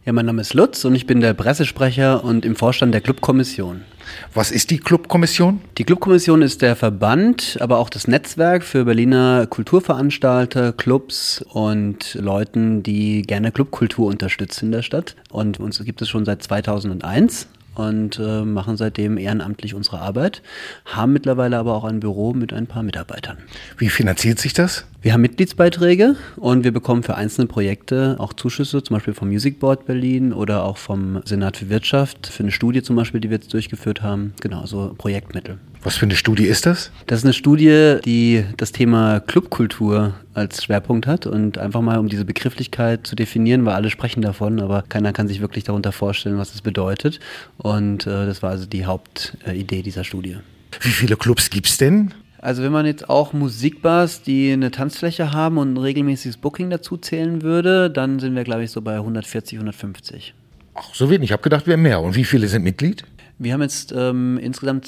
Ja, mein Name ist Lutz und ich bin der Pressesprecher und im Vorstand der Clubkommission. Was ist die Clubkommission? Die Clubkommission ist der Verband, aber auch das Netzwerk für Berliner Kulturveranstalter, Clubs und Leuten, die gerne Clubkultur unterstützen in der Stadt. Und uns gibt es schon seit 2001. Und machen seitdem ehrenamtlich unsere Arbeit, haben mittlerweile aber auch ein Büro mit ein paar Mitarbeitern. Wie finanziert sich das? Wir haben Mitgliedsbeiträge und wir bekommen für einzelne Projekte auch Zuschüsse, zum Beispiel vom Music Board Berlin oder auch vom Senat für Wirtschaft, für eine Studie zum Beispiel, die wir jetzt durchgeführt haben. Genau, so Projektmittel. Was für eine Studie ist das? Das ist eine Studie, die das Thema Clubkultur als Schwerpunkt hat und einfach mal um diese Begrifflichkeit zu definieren, weil alle sprechen davon, aber keiner kann sich wirklich darunter vorstellen, was es bedeutet. Und das war also die Hauptidee dieser Studie. Wie viele Clubs gibt's denn? Also wenn man jetzt auch Musikbars, die eine Tanzfläche haben und ein regelmäßiges Booking dazu zählen würde, dann sind wir, glaube ich, so bei 140, 150. Ach, so wenig. Ich habe gedacht, wir mehr. Und wie viele sind Mitglied? Wir haben jetzt insgesamt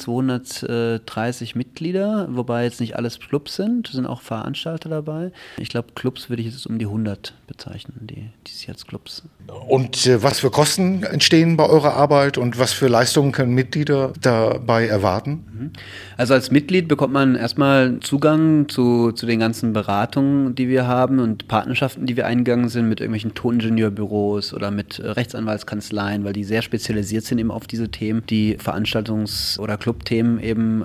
230 Mitglieder, wobei jetzt nicht alles Clubs sind, sind auch Veranstalter dabei. Ich glaube, Clubs würde ich jetzt um die 100 bezeichnen, die sich als Clubs. Und was für Kosten entstehen bei eurer Arbeit und was für Leistungen können Mitglieder dabei erwarten? Also als Mitglied bekommt man erstmal Zugang zu den ganzen Beratungen, die wir haben und Partnerschaften, die wir eingegangen sind mit irgendwelchen Toningenieurbüros oder mit Rechtsanwaltskanzleien, weil die sehr spezialisiert sind eben auf diese Themen, die Veranstaltungs- oder Clubthemen eben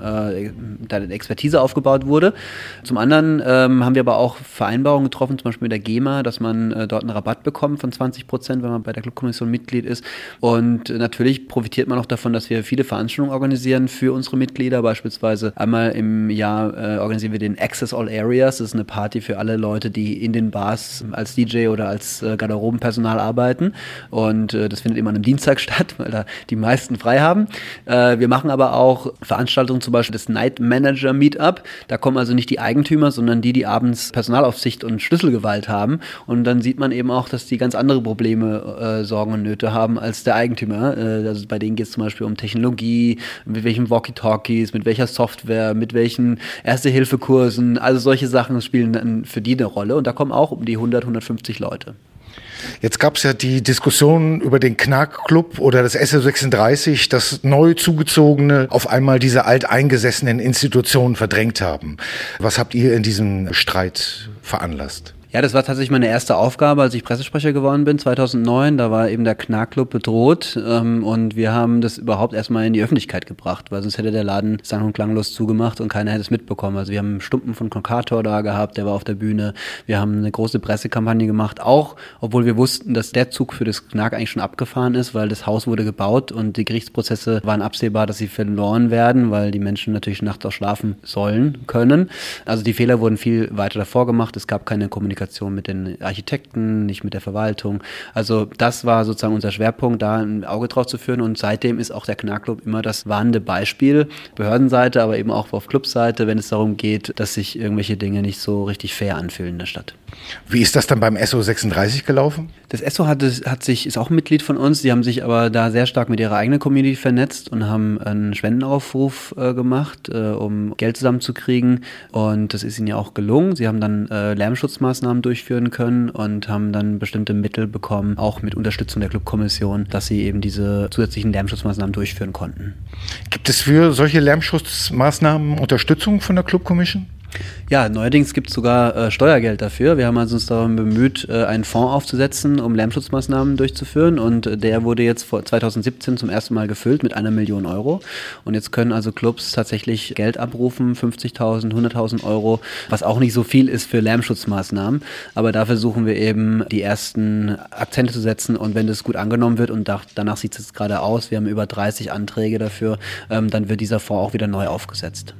da eine Expertise aufgebaut wurde. Zum anderen haben wir aber auch Vereinbarungen getroffen, zum Beispiel mit der GEMA, dass man dort einen Rabatt bekommt von 20%, wenn man bei der Clubkommission Mitglied ist. Und natürlich profitiert man auch davon, dass wir viele Veranstaltungen organisieren für unsere Mitglieder. Beispielsweise einmal im Jahr organisieren wir den Access All Areas. Das ist eine Party für alle Leute, die in den Bars als DJ oder als Garderobenpersonal arbeiten. Und das findet immer am Dienstag statt, weil da die meisten frei haben. Wir machen aber auch Veranstaltungen, zum Beispiel das Night Manager Meetup. Da kommen also nicht die Eigentümer, sondern die abends Personalaufsicht und Schlüsselgewalt haben. Und dann sieht man eben auch, dass die ganz andere Probleme, Sorgen und Nöte haben als der Eigentümer. Also bei denen geht es zum Beispiel um Technologie, mit welchen Walkie-Talkies, mit welcher Software, mit welchen Erste-Hilfe-Kursen. Also solche Sachen spielen dann für die eine Rolle. Und da kommen auch um die 100, 150 Leute. Jetzt gab es ja die Diskussion über den Knack-Club oder das SO36, das neu zugezogene auf einmal diese alteingesessenen Institutionen verdrängt haben. Was habt ihr in diesem Streit veranlasst? Ja, das war tatsächlich meine erste Aufgabe, als ich Pressesprecher geworden bin, 2009. Da war eben der Knack-Club bedroht und wir haben das überhaupt erstmal in die Öffentlichkeit gebracht, weil sonst hätte der Laden sang- und klanglos zugemacht und keiner hätte es mitbekommen. Also wir haben einen Stumpen von Concator da gehabt, der war auf der Bühne. Wir haben eine große Pressekampagne gemacht, auch obwohl wir wussten, dass der Zug für das Knack eigentlich schon abgefahren ist, weil das Haus wurde gebaut und die Gerichtsprozesse waren absehbar, dass sie verloren werden, weil die Menschen natürlich nachts auch schlafen sollen können. Also die Fehler wurden viel weiter davor gemacht. Es gab keine Kommunikation mit den Architekten, nicht mit der Verwaltung. Also das war sozusagen unser Schwerpunkt, da ein Auge drauf zu führen. Und seitdem ist auch der Knackclub immer das warnende Beispiel, Behördenseite, aber eben auch auf Clubseite, wenn es darum geht, dass sich irgendwelche Dinge nicht so richtig fair anfühlen in der Stadt. Wie ist das dann beim SO36 gelaufen? Das SO ist auch ein Mitglied von uns. Die haben sich aber da sehr stark mit ihrer eigenen Community vernetzt und haben einen Spendenaufruf gemacht, um Geld zusammenzukriegen. Und das ist ihnen ja auch gelungen. Sie haben dann Lärmschutzmaßnahmen durchführen können und haben dann bestimmte Mittel bekommen, auch mit Unterstützung der Clubkommission, dass sie eben diese zusätzlichen Lärmschutzmaßnahmen durchführen konnten. Gibt es für solche Lärmschutzmaßnahmen Unterstützung von der Clubkommission? Ja, neuerdings gibt es sogar Steuergeld dafür. Wir haben also uns darum bemüht, einen Fonds aufzusetzen, um Lärmschutzmaßnahmen durchzuführen. Und der wurde jetzt vor 2017 zum ersten Mal gefüllt mit 1 Million Euro. Und jetzt können also Clubs tatsächlich Geld abrufen, 50.000, 100.000 Euro, was auch nicht so viel ist für Lärmschutzmaßnahmen. Aber da versuchen wir eben, die ersten Akzente zu setzen. Und wenn das gut angenommen wird, und danach sieht es gerade aus, wir haben über 30 Anträge dafür, dann wird dieser Fonds auch wieder neu aufgesetzt.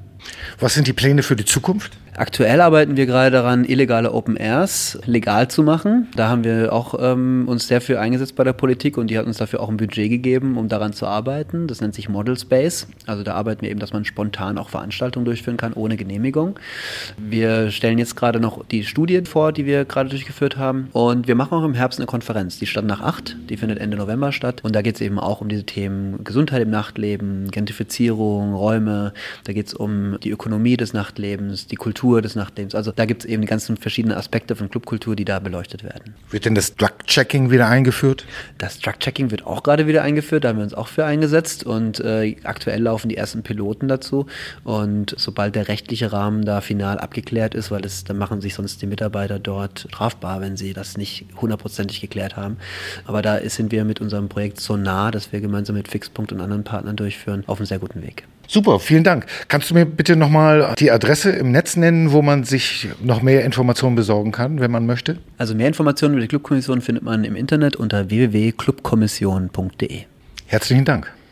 Was sind die Pläne für die Zukunft? Aktuell arbeiten wir gerade daran, illegale Open Airs legal zu machen. Da haben wir auch uns sehr für eingesetzt bei der Politik und die hat uns dafür auch ein Budget gegeben, um daran zu arbeiten. Das nennt sich Model Space. Also da arbeiten wir eben, dass man spontan auch Veranstaltungen durchführen kann, ohne Genehmigung. Wir stellen jetzt gerade noch die Studien vor, die wir gerade durchgeführt haben. Und wir machen auch im Herbst eine Konferenz, die Stadt nach 8. Die findet Ende November statt. Und da geht es eben auch um diese Themen Gesundheit im Nachtleben, Gentrifizierung, Räume. Da geht es um die Ökonomie des Nachtlebens, die Kultur Kultur des Nachtlebens. Also da gibt es eben die ganzen verschiedenen Aspekte von Clubkultur, die da beleuchtet werden. Wird denn das Drug-Checking wieder eingeführt? Das Drug-Checking wird auch gerade wieder eingeführt, da haben wir uns auch für eingesetzt und aktuell laufen die ersten Piloten dazu und sobald der rechtliche Rahmen da final abgeklärt ist, weil dann machen sich sonst die Mitarbeiter dort strafbar, wenn sie das nicht hundertprozentig geklärt haben. Aber da sind wir mit unserem Projekt Sonar, das wir gemeinsam mit Fixpunkt und anderen Partnern durchführen, auf einem sehr guten Weg. Super, vielen Dank. Kannst du mir bitte nochmal die Adresse im Netz nennen, wo man sich noch mehr Informationen besorgen kann, wenn man möchte? Also mehr Informationen über die Clubkommission findet man im Internet unter www.clubkommission.de. Herzlichen Dank.